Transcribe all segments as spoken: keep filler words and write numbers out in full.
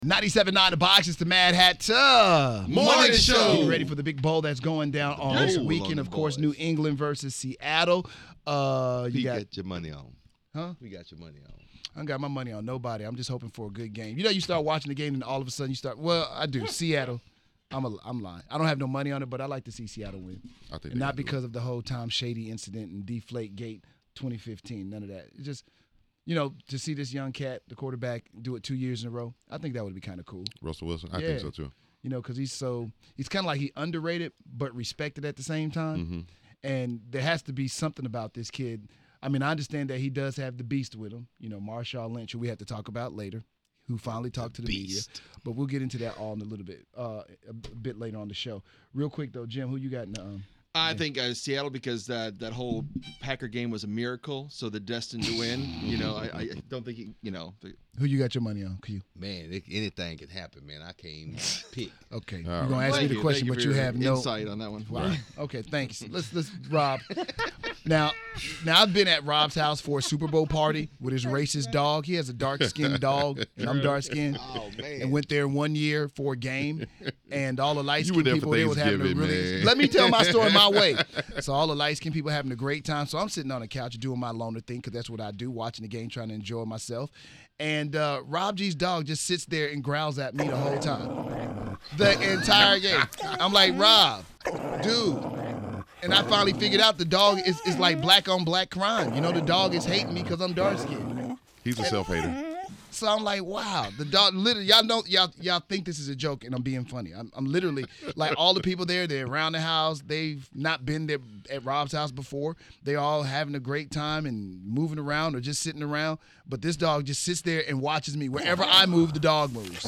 ninety-seven point nine The Box, it's the Mad Hat uh, Morning Show. Getting ready for the big bowl that's going down on this Bowl weekend. on Of the course, boys. New England versus Seattle. Uh, you We got, got your money on. huh? We got your money on. I don't got my money on nobody. I'm just hoping for a good game. You know, you start watching the game and all of a sudden you start, well, I do. Seattle. I'm a, I'm lying. I don't have no money on it, but I like to see Seattle win. I think And not they can do because of the whole Tom Shady incident and Deflate Gate twenty fifteen. None of that. It's just, you know, to see this young cat, the quarterback, do it two years in a row, I think that would be kind of cool. it. Russell Wilson. I Yeah. think so too. You know, because he's so, he's kind of like he underrated but respected at the same time. Mm-hmm. And there has to be something about this kid. I mean, I understand that he does have the beast with him. You know, Marshawn Lynch, who we have to talk about later, who finally talked to the media. Beast. But we'll get into that all in a little bit, uh, a bit later on the show. Real quick, though, Jim, who you got in the um, I think uh, Seattle, because that that whole Packer game was a miracle, so they're destined to win. You know, I, I don't think he, you know. The, who you got your money on, Q? Man, it, anything can happen, man. I can't even pick. Okay. All You're right. going to ask Thank me the you. question, Thank but for you your have no insight on that one. Wow. Okay, thanks. Let's let's Rob. Now, now I've been at Rob's house for a Super Bowl party with his racist dog. He has a dark skinned dog, and I'm dark skinned. Oh, man. And went there one year for a game, and all the light You were skinned there people for there was having a Thanksgiving, really. man. Let me tell my story my way. So all the light skinned people having a great time. So I'm sitting on the couch doing my loner thing because that's what I do, watching the game, trying to enjoy myself. And uh, Rob G's dog just sits there and growls at me the whole time, the entire game. I'm like, Rob, dude. And I finally figured out the dog is, is like black on black crime. You know, the dog is hating me because I'm dark skinned. He's a self-hater. So I'm like, wow, the dog literally, y'all know, y'all, y'all think this is a joke and I'm being funny. I'm, I'm literally, like all the people there, they're around the house. They've not been there at Rob's house before. They're all having a great time and moving around or just sitting around. But this dog just sits there and watches me. Wherever I move, the dog moves.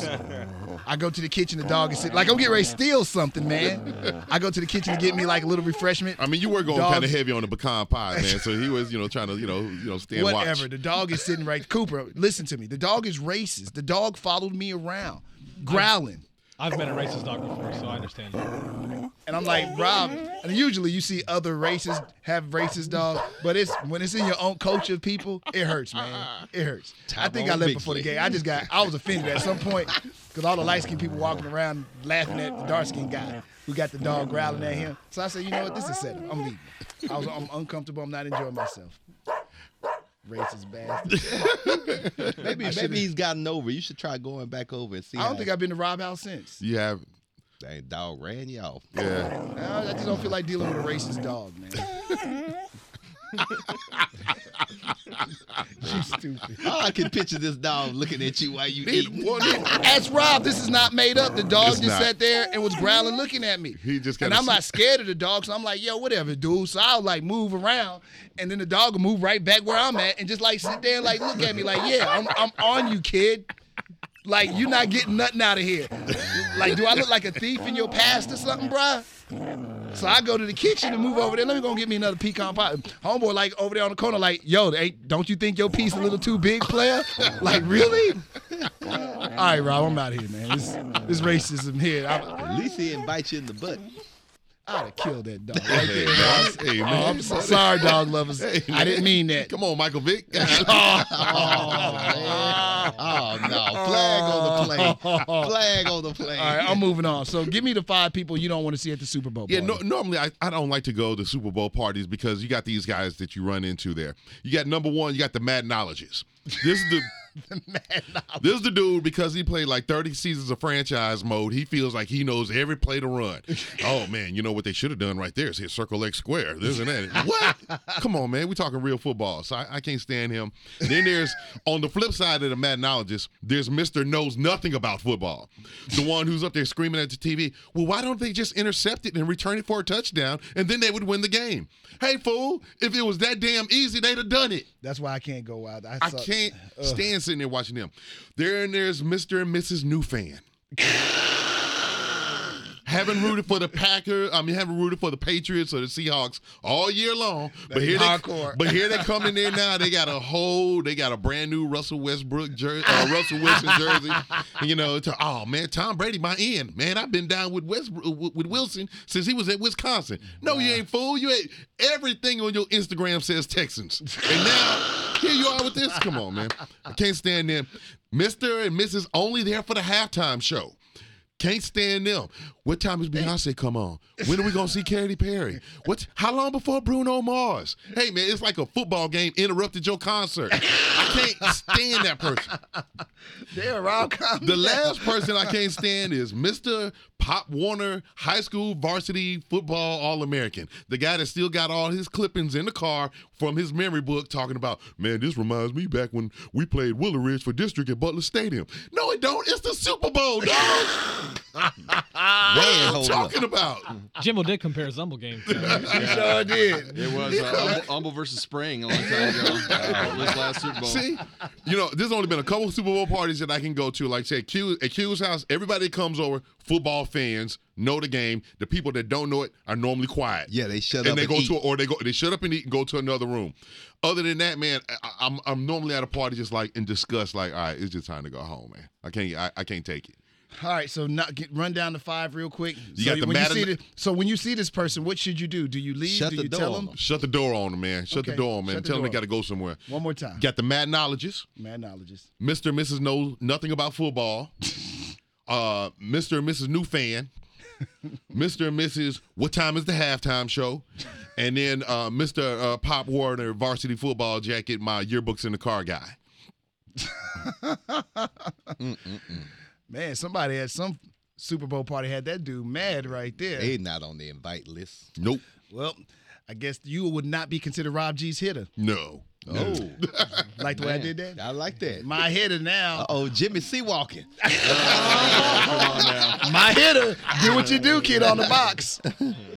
I go to the kitchen, the dog is sitting, like I'm getting ready to steal something, man. I go to the kitchen to get me like a little refreshment. I mean, you were going Dog- kind of heavy on the pecan pie, man. So he was, you know, trying to, you know, you know, stand watch. Whatever. The dog is sitting right. Cooper, listen to me. The dog is racist. The dog followed me around, growling. I've met a racist dog before, so I understand. And I'm like, Rob, and usually you see other races have racist dogs, but it's when it's in your own culture of people, it hurts, man. It hurts. I think I left before the game. I just got, I was offended at some point because all the light-skinned people walking around laughing at the dark-skinned guy who got the dog growling at him. So I said, you know what, this is set up. I'm leaving. I was, I'm uncomfortable. I'm not enjoying myself. Racist bastard. Maybe, maybe he's gotten over. You should try going back over and see. I don't how think I've been to Rob House since. You have, that dog ran you off. yeah. I just don't feel like dealing with a racist dog, man. You stupid. Oh, I can picture this dog looking at you while you eating. Ask Rob, this is not made up. The dog It's just not. sat there and was growling, looking at me. He just and kinda I'm not s- scared of the dog, so I'm like, yo, whatever, dude. So I'll like move around, and then the dog will move right back where I'm at, and just like sit there and like look at me, like, yeah, I'm I'm on you, kid. Like you're not getting nothing out of here. Like, do I look like a thief in your past or something, bruh? So I go to the kitchen and move over there. Let me go get me another pecan pie. Homeboy, like over there on the corner, like, yo, ain't, don't you think your piece a little too big, player? Like, really? All right, Rob, I'm out of here, man. This, this racism here. I, At least he didn't bite you in the butt. I'd have killed that dog right Hey, there. man. Rob. Hey, Oh, man. I'm so sorry, dog lovers. Hey, I man. didn't mean that. Come on, Michael Vick. Oh, no. Flag on the play. Flag on the play. All right, I'm moving on. So give me the five people you don't want to see at the Super Bowl Yeah, party. no, normally I, I don't like to go to Super Bowl parties because you got these guys that you run into there. You got number one, you got the Madnologist. This is the this is the dude because he played like thirty seasons of franchise mode. He feels like he knows every play to run. Oh man, you know what they should have done right there is hit circle X square. This and that. What? Come on, man. We talking real football, so I, I can't stand him. Then there's on the flip side of the Madnologist, there's Mister Knows Nothing About Football, the one who's up there screaming at the T V. Well, why don't they just intercept it and return it for a touchdown, and then they would win the game? Hey, fool! If it was that damn easy, they'd have done it. That's why I can't go out. I, I saw- can't Ugh. stand sitting there watching them. There and there's Mister and Missus New Fan. Haven't rooted for the Packers. I mean, haven't rooted for the Patriots or the Seahawks all year long. But They here hardcore. they, but here they come in there now. They got a whole, they got a brand new Russell Westbrook jersey, uh, Russell Wilson jersey. You know, to, oh man, Tom Brady, my end, man. I've been down with Westbrook, with, with Wilson since he was at Wisconsin. No, you ain't fool. You ain't. Everything on your Instagram says Texans, and now here you are with this. Come on, man. I can't stand them. Mister and Missus Only there for the halftime show. Can't stand them. What time is Beyonce come on? When are we gonna see Katy Perry? What? How long before Bruno Mars? Hey man, it's like a football game interrupted your concert. I can't stand that person. They're around. The last person I can't stand is Mister Pop Warner, high school varsity football All-American. The guy that still got all his clippings in the car from his memory book talking about, man, this reminds me back when we played Willow Ridge for district at Butler Stadium. No, it don't. It's the Super Bowl, dog. What are you talking about? Jimbo did compare Zumble games. He sure did. It was uh, Humble, Humble versus Spring a long time ago. Uh, this last Super Bowl. See, you know, there's only been a couple Super Bowl parties that I can go to. Like, say, Q, at Q's house, everybody that comes over, football fans, know the game. The people that don't know it are normally quiet. Yeah, they shut and up they and go eat. to, or they go, they shut up and eat and go to another room. Other than that, man, I, I'm I'm normally at a party just like in disgust. Like, all right, it's just time to go home, man. I can't, I, I can't take it. All right, so not get, run down to five real quick. You so got the when you Madden- see the, So when you see this person, what should you do? Do you leave? Shut do the you door tell on them? them. Shut the door on them, man. Shut the Okay, door on them, man. shut the Tell them they door. got to go somewhere. One more time. Got the mad knowledges. Mad knowledges. Mister and Missus knows nothing about football. uh, Mister and Missus New Fan. Mister and Missus What time is the halftime show? And then uh, Mister Uh, Pop Warner varsity football jacket, my yearbooks in the car guy. Man, somebody at some Super Bowl party had that dude mad right there. They not on the invite list. Nope. Well, I guess you would not be considered Rob G's hitter. No. Oh, Like the way I man. did that? I like that. My hitter now. Oh, Jimmy C. walking. Come on now. My hitter. Do what you do, kid, on the box.